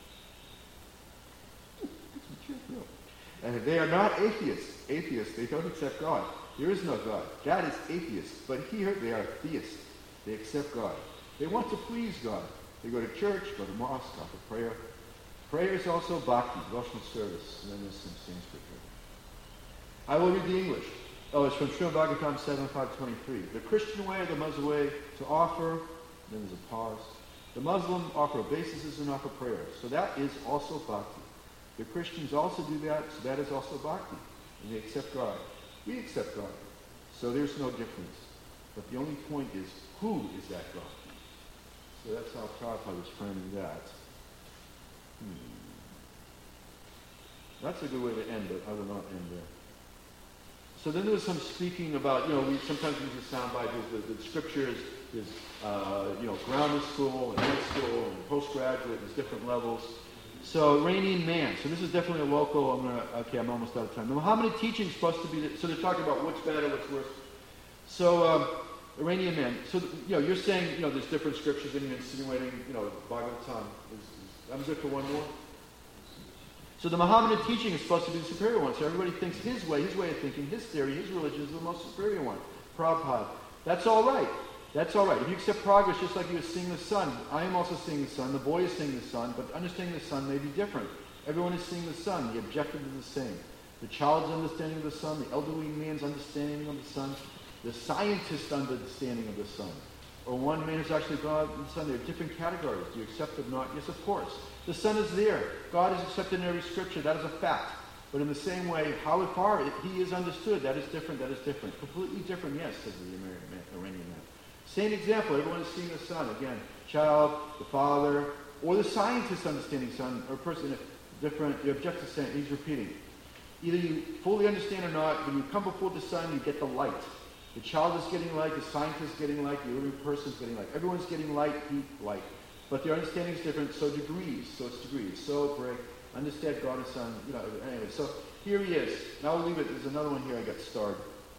And they are not atheists. Atheists, they don't accept God. There is no God. God is atheist. But here they are theists. They accept God. They want to please God. They go to church, go to mosque, offer prayer. Prayer is also bhakti, devotional service. And then there's some Sanskrit here. I will read the English. It's from Srimad Bhagavatam 7.5.23. The Christian way or the Muslim way to offer, then there's a pause. The Muslim offer obeisances and offer prayers. So that is also bhakti. The Christians also do that, so that is also bhakti. And they accept God. We accept God. So there's no difference. But the only point is, who is that God? So that's how Prabhupada was framing that. That's a good way to end it. I will not end there. So then there was some speaking about, we sometimes use a soundbite. The scripture is grounded school and high school and postgraduate. There's different levels. So Iranian man. So this is definitely a local. I'm almost out of time. The Mohammedan teaching is supposed to be. So they're talking about what's better, what's worse. So Iranian man. So you're saying there's different scriptures and you're insinuating Bhagavatam. I'm good for one more. So the Mohammedan teaching is supposed to be the superior one. So everybody thinks his way of thinking, his theory, his religion is the most superior one. Prabhupada. That's all right. That's all right. If you accept progress just like you are seeing the sun, I am also seeing the sun, the boy is seeing the sun, but understanding the sun may be different. Everyone is seeing the sun. The objective is the same. The child's understanding of the sun, the elderly man's understanding of the sun, the scientist's understanding of the sun. Or one man who's actually God and the sun. There are different categories. Do you accept it or not? Yes, of course. The sun is there. God is accepted in every scripture. That is a fact. But in the same way, how far he is understood, that is different, that is different. Completely different, yes, says the Iranian man. Same example, everyone is seeing the sun. Again, child, the father, or the scientist understanding sun, or a person different, the objective sun, he's repeating. Either you fully understand or not, when you come before the sun, you get the light. The child is getting light, the scientist is getting light, the living person is getting light. Everyone's getting light, heat, light. But their understanding is different, so degrees. So it's degrees. So, break, understand God and Son, anyway. So here he is. Now we'll leave it. There's another one here I got starred.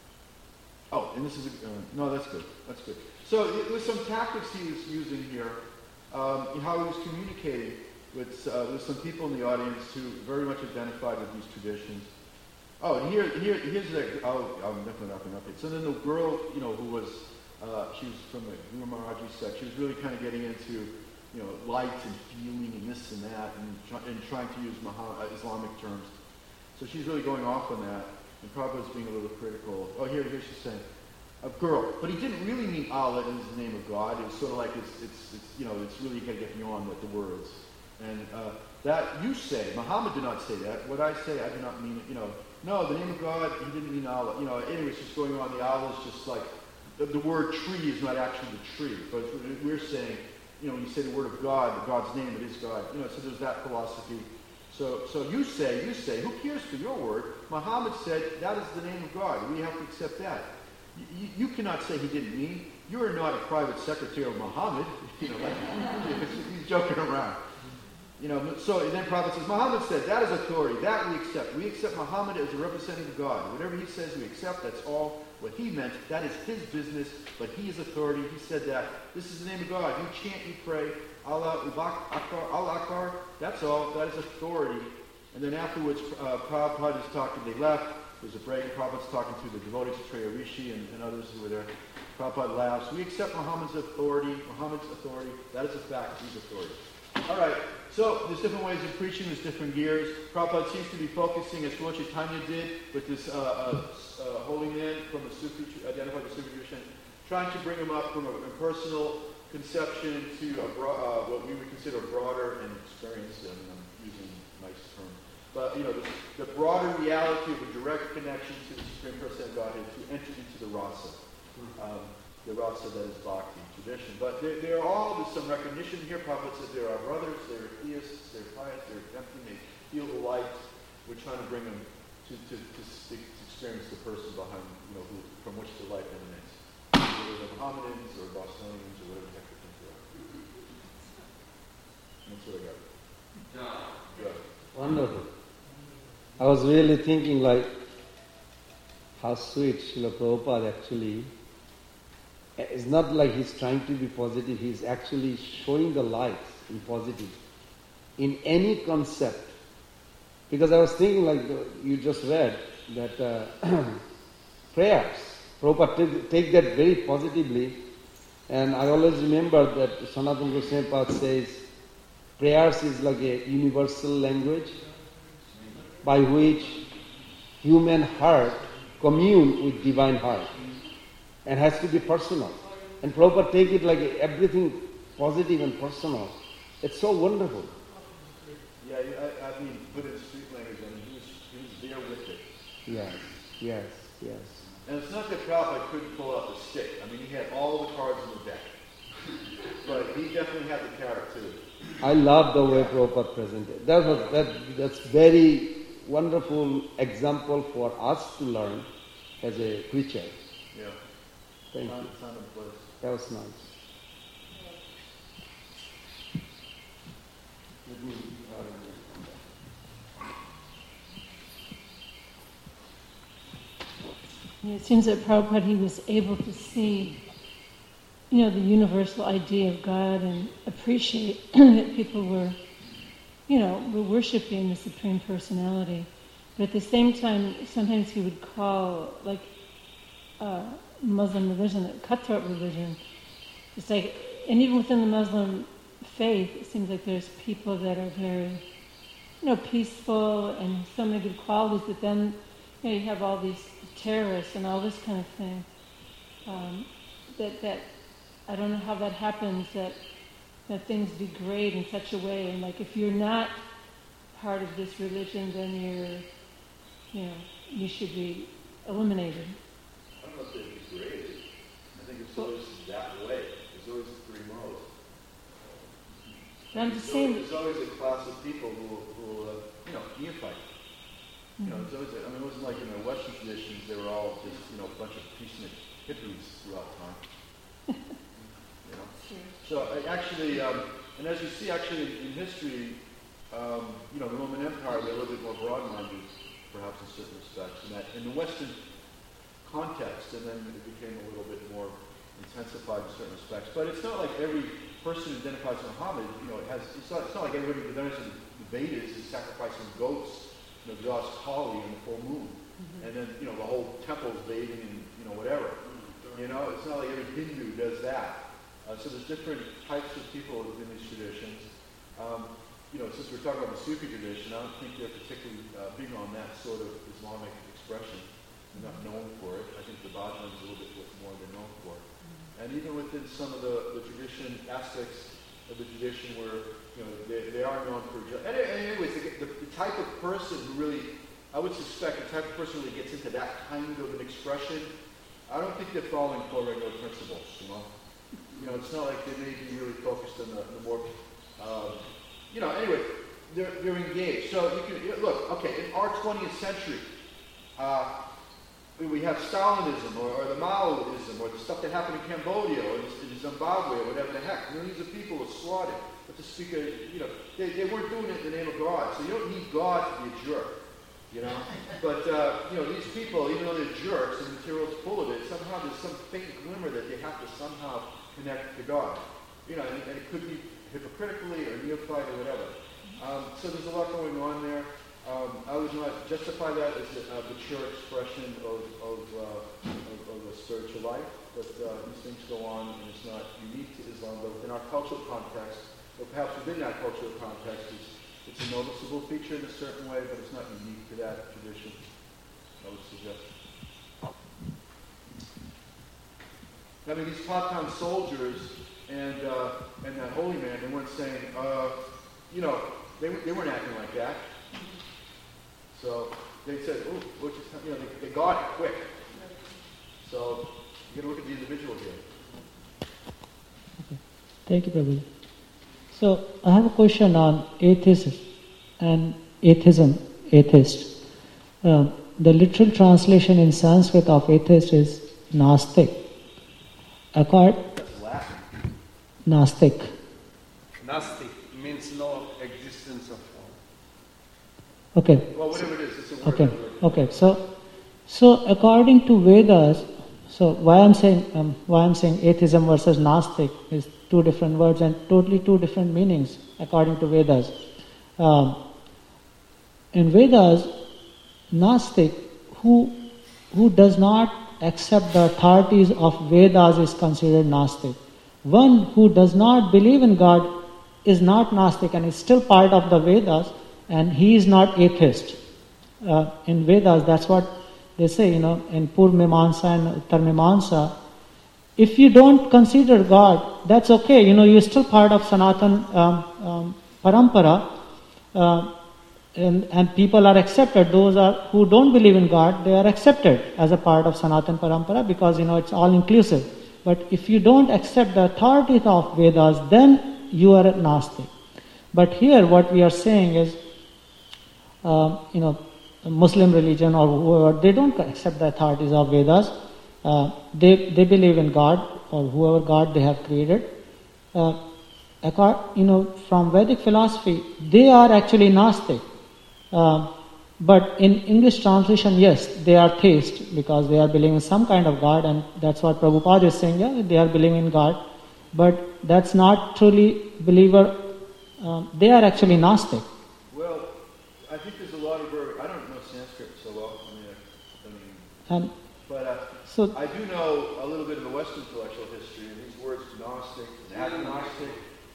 Oh, and this is, no, that's good. That's good. So there's some tactics he was using here, how he was communicating with some people in the audience who very much identified with these traditions. Oh, and here's the, I'm definitely not going to update. So then the girl, who was, she was from the Guru Maharaji sect, she was really kind of getting into, light and feeling and this and that, and trying to use Islamic terms. So she's really going off on that, and Prabhupada's being a little critical. Oh, here she's saying, a girl. But he didn't really mean Allah in the name of God. It was sort of like, it's really, you got to get beyond the words. And that you say, Muhammad did not say that. What I say, I do not mean it, No, the name of God, he didn't mean Allah. Anyway, it's just going on. The Allah is just like, the word tree is not actually the tree. But we're saying, when you say the word of God, God's name, it is God. So there's that philosophy. So you say, who cares for your word? Muhammad said, that is the name of God. We have to accept that. You cannot say he didn't mean. You are not a private secretary of Muhammad. He's joking around. So and then Prophet says, Muhammad said, that is authority. That we accept. We accept Muhammad as a representative of God. Whatever he says, we accept. That's all. What he meant, that is his business, but he is authority. He said that. This is the name of God. You chant, you pray. Allah Akbar, Allah Akbar. That's all. That is authority. And then afterwards, Prabhupada is talking. They left. There's a break. Prabhupada's talking to the devotees, Treya Rishi and others who were there. Prabhupada laughs. We accept Muhammad's authority. That is a fact. He's authority. All right. So there's different ways of preaching. There's different gears. Prabhupada seems to be focusing, as Lord Chaitanya did, with this holy man from the Sufi, identified with Sufi tradition, trying to bring him up from a personal conception to what we would consider broader and experienced, and I'm using a nice term, but the broader reality of a direct connection to the Supreme Personality of Godhead to enter into the rasa, the rasa that is bhakti tradition. But they're all, there's some recognition here. Prabhupada said there are brothers, there are theists, they're pious, they're empty, they feel the light. We're trying to bring them to experience the person behind, from which the light emanates. Whether they're Mohammedans or Bostonians or whatever the heck they think they are. That's what I got. Good. Wonderful. I was really thinking how sweet Srila Prabhupada actually, it's not like he's trying to be positive, he's actually showing the light in positive, in any concept. Because I was thinking you just read, that prayers, Prabhupada take that very positively, and I always remember that Sanatana Goswami Path says, prayers is like a universal language by which human heart commune with divine heart, and has to be personal. And Prabhupada take it like everything positive and personal. It's so wonderful. Yeah, I mean, put in street language, he was there with it. Yes. And it's not that Prabhupada couldn't pull out the stick. I mean, he had all the cards in the deck. But he definitely had the carrot too. I love the way Prabhupada presented. That's very wonderful example for us to learn as a preacher. Yeah. Thank you. That was nice. It seems that Prabhupada, he was able to see, the universal idea of God and appreciate that people were worshiping the Supreme Personality. But at the same time, sometimes he would call, Muslim religion, cutthroat religion. It's like, and even within the Muslim faith, it seems like there's people that are very, peaceful and so many good qualities, but then, you have all these terrorists and all this kind of thing. That I don't know how that happens, that things degrade in such a way, and if you're not part of this religion, then you should be eliminated. I don't know if they're degraded. I think it's always that way. There's always three modes. But I'm just saying, There's always a class of people who neophyte. You know, it's always, I mean, it wasn't like in the Western traditions, they were all just, a bunch of peacenik hippies throughout time. So actually, and as you see actually in history, the Roman Empire, they're a little bit more broad-minded, perhaps in certain respects, and that in the Western context, and then it became a little bit more intensified in certain respects. But it's not like every person who identifies with Muhammad, it's not like everybody who identifies with the Vedas is sacrificing goats, Josh Kali in the full moon, and then the whole temple's bathing in whatever. It's not like every Hindu does that. So there's different types of people within these traditions. Since we're talking about the Sufi tradition, I don't think they're particularly big on that sort of Islamic expression. They're not known for it. I think the Bhajans is a little bit more they're known for. And even within some of the tradition aspects of the tradition where they are known for. Anyways, the type of person who really, I would suspect, the type of person who really gets into that kind of an expression, I don't think they're following core regular principles. It's not like they may be really focused on the more. Anyway, they're engaged. So you can look. Okay, in our 20th century, we have Stalinism or the Maoism or the stuff that happened in Cambodia or in Zimbabwe or whatever the heck. These are people who were slaughtered. But to speak of, they weren't doing it in the name of God. So you don't need God to be a jerk, But, these people, even though they're jerks and the material's full of it, somehow there's some faint glimmer that they have to somehow connect to God. And it could be hypocritically or neophyte or whatever. So there's a lot going on there. I would not justify that as a mature expression of a spiritual life, but these things go on, and it's not unique to Islam, but within our cultural context, or perhaps within that cultural context, it's a noticeable feature in a certain way, but it's not unique to that tradition, I would suggest. I mean, these Pathan soldiers and that holy man, they weren't saying, they weren't acting like that. So they said, they got it quick. So you got to look at the individual here. Okay. Thank you, Prabhu. So I have a question on atheism and atheism, atheist. The literal translation in Sanskrit of atheist is Nastik. That's Latin. Nastik. Nastic means no existence of form. Okay. Well, whatever it is, it's a word. Okay. So according to Vedas, so why I'm saying atheism versus Nastik is two different words and totally two different meanings according to Vedas. In Vedas, Nastik, who does not accept the authorities of Vedas is considered Nastik. One who does not believe in God is not Nastik and is still part of the Vedas, and he is not atheist. In Vedas, that's what they say, in Purvamimamsa and Uttarmimamsa. If you don't consider God, that's okay. You're still part of Sanatan Parampara, and people are accepted. Those who don't believe in God, they are accepted as a part of Sanatan Parampara because it's all inclusive. But if you don't accept the authority of Vedas, then you are a Nastik. But here, what we are saying is, Muslim religion or whoever, they don't accept the authorities of Vedas. They believe in God or whoever God they have created. From Vedic philosophy, they are actually Nastik. But in English translation, yes, they are theist because they are believing in some kind of God, and that's what Prabhupada is saying. Yeah, they are believing in God, but that's not truly believer. They are actually Gnostic. Well, I think there's a lot of I don't know Sanskrit so well. So I do know a little bit of the Western intellectual history, and these words Gnostic and agnostic.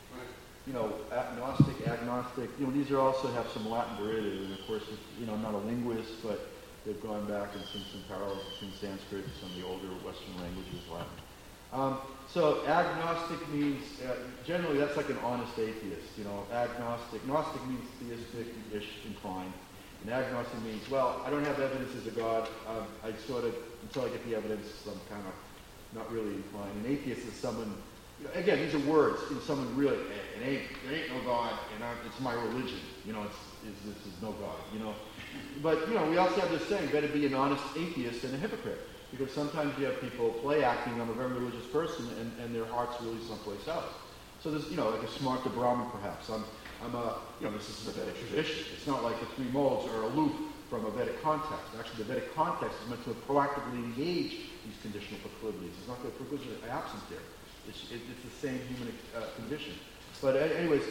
Agnostic. These are also have some Latin derivative, and of course, I'm not a linguist, but they've gone back and seen some parallels between Sanskrit and some of the older Western languages, Latin. So agnostic means, generally that's like an honest atheist, agnostic. Gnostic means theistic-ish inclined. And agnostic means, well, I don't have evidence as a God. I sort of, until I get the evidence, I'm kind of not really inclined. An atheist is someone again, these are words. Someone really, there ain't no God, and it's my religion. This is no God. But we also have this saying: better be an honest atheist than a hypocrite, because sometimes you have people play acting. I'm a very religious person, and their heart's really someplace else. So there's, like a smart Brahmin, perhaps. This is a Vedic tradition. It's not like the three modes are aloof from a Vedic context. Actually, the Vedic context is meant to proactively engage these conditional proclivities. It's not that proclivities are absent there. It's the same human condition. But anyways,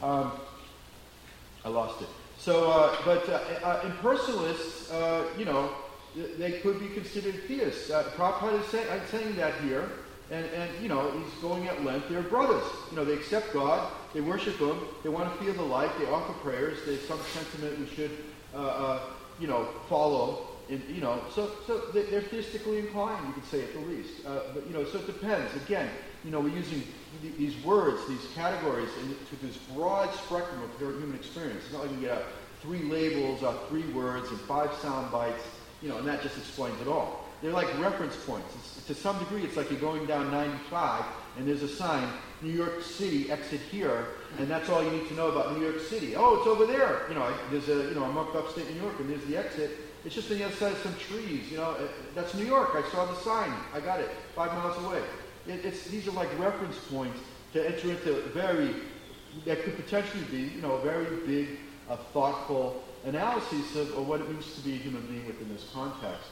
I lost it. So, impersonalists, they could be considered theists. Prabhupada is saying that here, and he's going at length. They're brothers. They accept God, they worship Him, they want to feel the light, they offer prayers. There's some sentiment we should, follow. So they're theistically inclined, you could say at the least. But so it depends. Again, we're using these words, these categories, to this broad spectrum of human experience. It's not like you get 3 labels, 3 words, and 5 sound bites, and that just explains it all. They're like reference points. To some degree, it's like you're going down 95, and there's a sign, New York City, exit here, and that's all you need to know about New York City. Oh, it's over there. There's I'm up upstate New York, and there's the exit. It's just on the other side of some trees. That's New York. I saw the sign. I got it. 5 miles away. These are like reference points to enter into that could potentially be, very big, thoughtful analysis of what it means to be a human being within this context.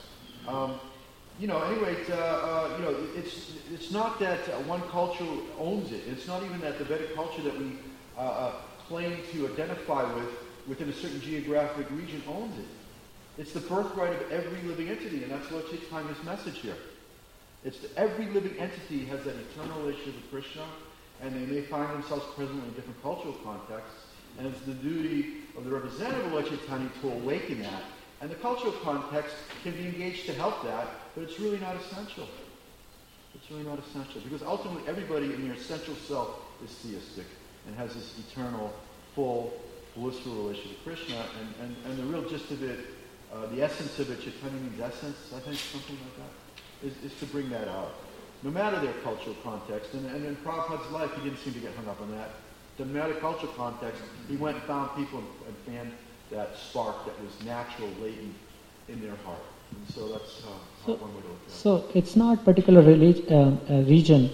It's not that one culture owns it. It's not even that the Vedic culture that we claim to identify within a certain geographic region owns it. It's the birthright of every living entity, and that's Lord Chaitanya's message here. Every living entity has that eternal relationship with Krishna, and they may find themselves presently in different cultural contexts, and it's the duty of the representative of Lord Chaitanya to awaken that. And the cultural context can be engaged to help that, but it's really not essential. It's really not essential, because ultimately everybody in their essential self is theistic and has this eternal, full, blissful relationship with Krishna, and the real gist of it, the essence of it, Chaitanya means essence, I think, something like that, is to bring that out. No matter their cultural context, and in Prabhupada's life, he didn't seem to get hung up on that. No matter cultural context, he went and found people and fanned that spark that was natural, latent in their heart. And so that's one way to look at it. So it's not particular region.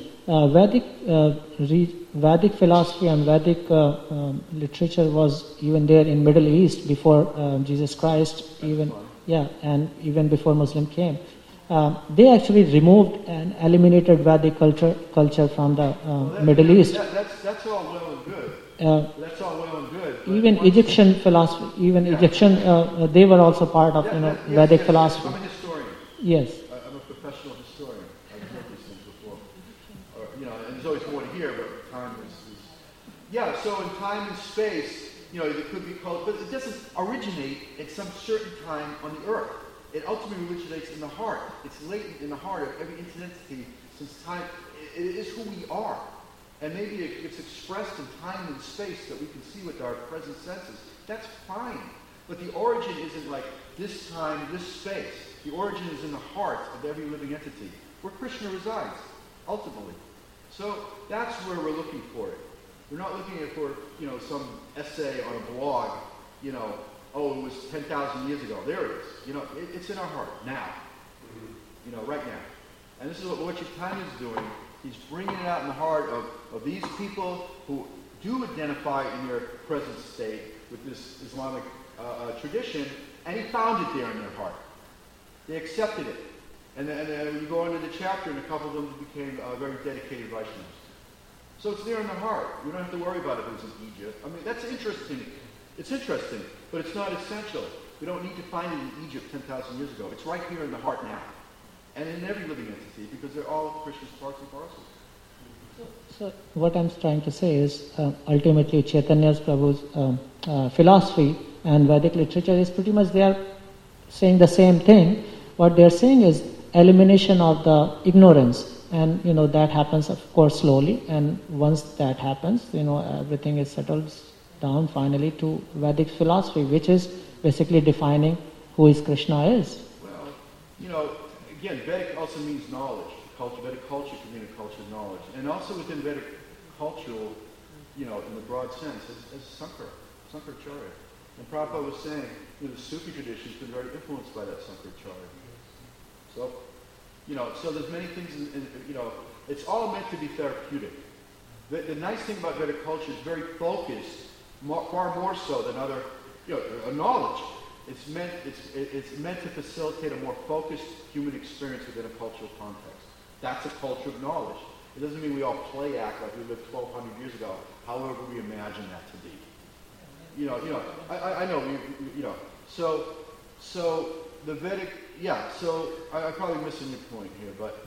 Vedic philosophy and Vedic literature was even there in Middle East before Jesus Christ, and even before Muslim came. They actually removed and eliminated Vedic culture from the Middle East. That's all well and good. That's all well and good. Even Egyptian philosophy, they were also part of Vedic philosophy. I'm a historian. Yes. I'm a professional historian. I've heard these things before. And there's always more to hear, but time is. Yeah. So in time and space, it could be called, but it doesn't originate at some certain time on the earth. It ultimately originates in the heart. It's latent in the heart of every entity since time. It is who we are. And maybe it's expressed in time and space that we can see with our present senses. That's fine. But the origin isn't like this time, this space. The origin is in the heart of every living entity, where Krishna resides, ultimately. So that's where we're looking for it. We're not looking for, some essay on a blog, it was 10,000 years ago. There it is. It's in our heart, now. Right now. And this is what Chaitanya is doing. He's bringing it out in the heart of these people who do identify in their present state with this Islamic tradition, and he found it there in their heart. They accepted it. And then when you go into the chapter, and a couple of them became very dedicated Vaishnavas. So it's there in their heart. We don't have to worry about if it was in Egypt. I mean, that's interesting. It's interesting, but it's not essential. We don't need to find it in Egypt 10,000 years ago. It's right here in the heart now. And in every living entity, because they're all Krishna's parts and parcels. So what I'm trying to say is, ultimately Chaitanya's Prabhu's philosophy and Vedic literature is pretty much, they are saying the same thing. What they are saying is elimination of the ignorance. And, that happens, of course, slowly. And once that happens, everything is settled down finally to Vedic philosophy, which is basically defining who is Krishna is. Well, again, Vedic also means knowledge. culture, Vedic culture can mean a culture of knowledge. And also within Vedic cultural, in the broad sense, as Sankaracharya. And Prabhupada was saying, the Sufi tradition has been very influenced by that Sankaracharya. So, so there's many things, it's all meant to be therapeutic. The nice thing about Vedic culture is very focused, far more so than other, knowledge. It's meant to facilitate a more focused human experience within a cultural context. That's a culture of knowledge. It doesn't mean we all play act like we lived 1,200 years ago, however we imagine that to be. I know, so the Vedic, so I'm probably missing your point here, but,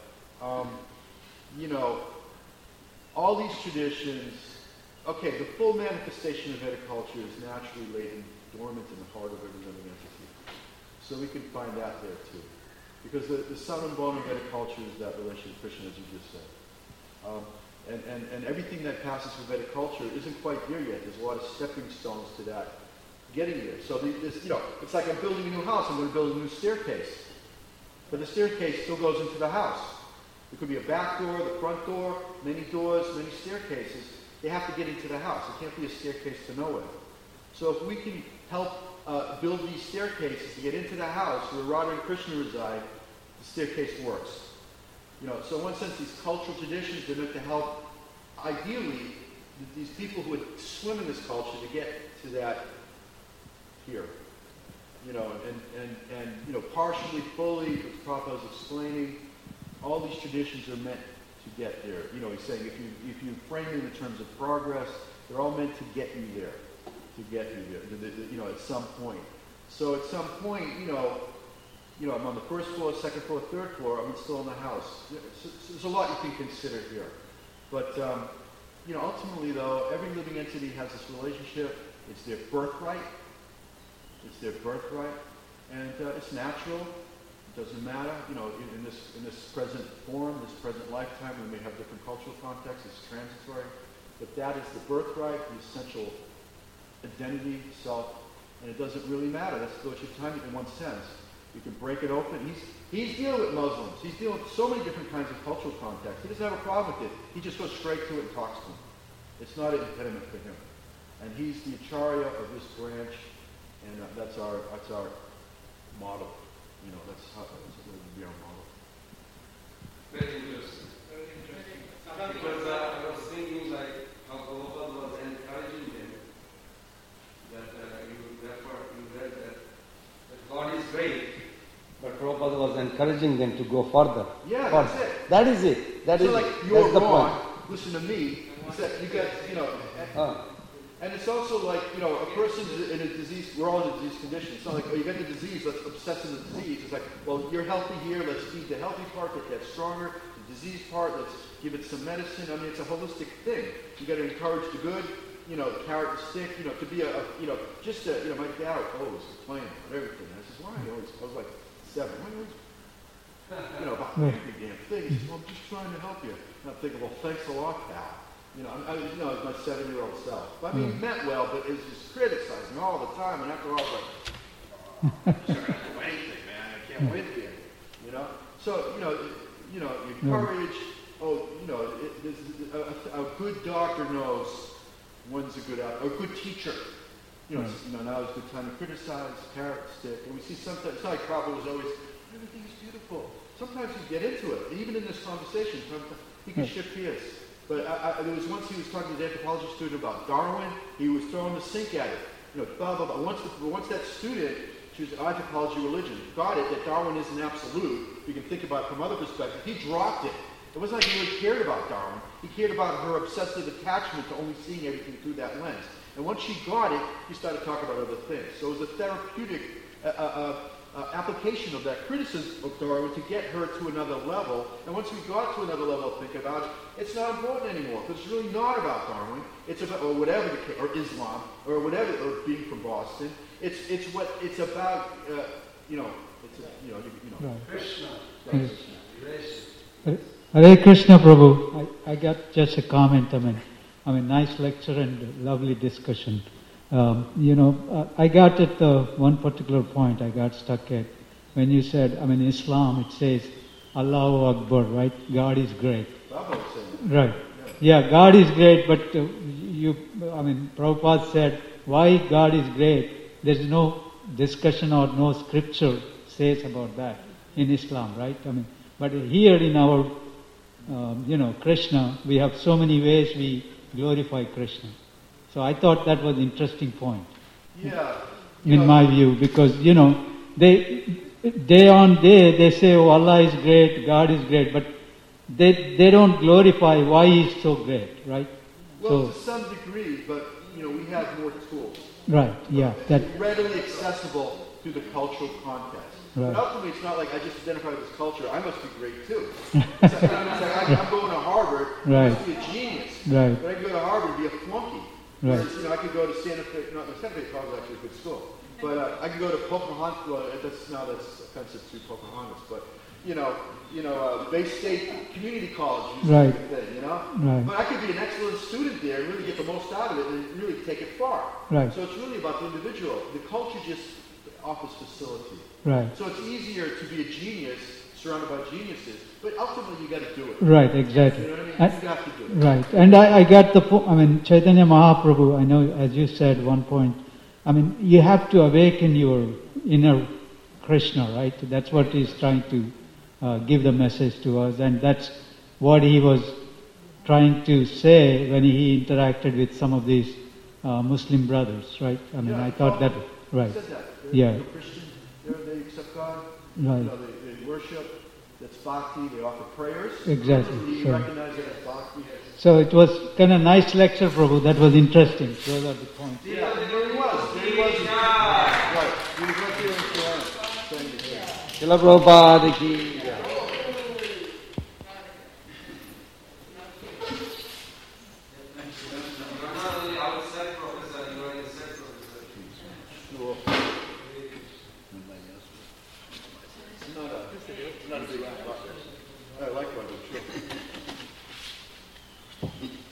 all these traditions, okay, the full manifestation of Vedic culture is naturally latent, dormant in the heart of every living entity. So we can find that there too. Because the sun and bone of Vedic culture is that relation to Krishna, as you just said. And everything that passes through Vedic culture isn't quite there yet. There's a lot of stepping stones to that getting there. So it's like I'm building a new house. I'm going to build a new staircase. But the staircase still goes into the house. It could be a back door, the front door, many doors, many staircases. They have to get into the house. It can't be a staircase to nowhere. So if we can help build these staircases to get into the house where Radha and Krishna reside, the staircase works. So in one sense, these cultural traditions are meant to help, ideally, these people who would swim in this culture to get to that here. And partially, fully, as Prabhupada was explaining, all these traditions are meant to get there. He's saying if you frame it in terms of progress, they're all meant to get you there. At some point. So at some point, I'm on the first floor, second floor, third floor, I'm still in the house. There's a lot you can consider here. But, ultimately, though, every living entity has this relationship. It's their birthright. And it's natural. It doesn't matter. In this present form, this present lifetime, we may have different cultural contexts. It's transitory. But that is the birthright, the essential identity, self, and it doesn't really matter. That's what you're telling in one sense. You can break it open. He's dealing with Muslims. He's dealing with so many different kinds of cultural contexts. He doesn't have a problem with it. He just goes straight to it and talks to them. It's not an impediment for him. And he's the acharya of this branch, and that's our model. That's what would be our model. Very interesting. Because I was thinking like how Prabhupada was encouraging them that you read that God is great. But Prabhupada was encouraging them to go further. Yeah, further. that's it. That is it. That's you're the wrong. point. Listen to me. It's that you got, and it's also like, a person's in a disease, we're all in a disease condition. It's not like, you got the disease, let's obsess on the disease. It's like, well, you're healthy here, let's feed the healthy part, get that stronger. The disease part, let's give it some medicine. I mean, it's a holistic thing. You got to encourage the good, carrot and stick, to be my dad was playing with everything. And I said, why? I was like 7. Why always, about every damn thing. He says, well, I'm just trying to help you. And I'm thinking, well, thanks a lot, pal. It's my 7-year-old self. But I mean, he meant well, but it's just criticizing all the time. And after all, I was like, I'm just not going to do anything, man. I can't win here. So, you encourage, a good doctor knows when's a good teacher. Now is a good time to criticize, carrot, stick. And we see sometimes, it's not like Prabhupada was always, everything is beautiful. Sometimes you get into it. Even in this conversation, he can shift gears. But there was once he was talking to the anthropology student about Darwin. He was throwing the sink at it. Blah, blah, blah. Once that student, she was anthropology religion, got it that Darwin isn't absolute. You can think about it from other perspectives. He dropped it. It wasn't like he really cared about Darwin. He cared about her obsessive attachment to only seeing everything through that lens. And once she got it, he started talking about other things. So it was a therapeutic application of that criticism of Darwin to get her to another level. And once we got to another level of thinking about it, it's not important anymore because it's really not about Darwin. It's about, or whatever the case, or Islam, or whatever, or being from Boston. It's about, Krishna. Hare Krishna, Prabhu. I got just a comment. I mean, nice lecture and lovely discussion. I got at one particular point, I got stuck at when you said, Islam, it says, Allahu Akbar, right? God is great. Baba was saying that. Right. Yeah, God is great, but Prabhupada said, why God is great? There's no discussion or no scripture says about that in Islam, right? But here in our, Krishna, we have so many ways we glorify Krishna. So I thought that was an interesting point. Yeah. In my view, because, they, day on day, they say, oh, Allah is great, God is great, but they don't glorify why He is so great, right? Well, to some degree, but, we have more tools. Right, yeah. That readily accessible through the cultural context. Right. But ultimately, it's not like I just identify with this culture. I must be great too. It's like, I'm going to Harvard. I must be a genius. Right. But I can go to Harvard and be a flunky. Right. Whereas, I could go to Santa Fe. No, Santa Fe College is actually a good school. But I could go to Pocahontas. Well, that's offensive to Pocahontas. But Bay State Community College used to be a thing. Right. But I could be an excellent student there and really get the most out of it and really take it far. Right. So it's really about the individual. The culture just offers facility. Right. So it's easier to be a genius surrounded by geniuses, but ultimately you got to do it. Right, exactly. You know what I mean? You have to do it. Right. And I got the point. Chaitanya Mahaprabhu, I know, as you said at one point, you have to awaken your inner Krishna, right? That's what he's trying to give the message to us, and that's what he was trying to say when he interacted with some of these Muslim brothers, right? I thought that, right. He said that. Yeah. They're Christian, they accept God, Right. They worship, that's bhakti, they offer prayers. Exactly. You So- recognize that as bhakti. So it was kind of nice lecture, Prabhu. That was interesting. Those are the points. Yeah, there he was. There he was. Right. He was right there in Toronto saying the thing. Srila Prabhupada ki. You're not only outside professor, you are inside professor. Cool. Not a big I like Roger, sure.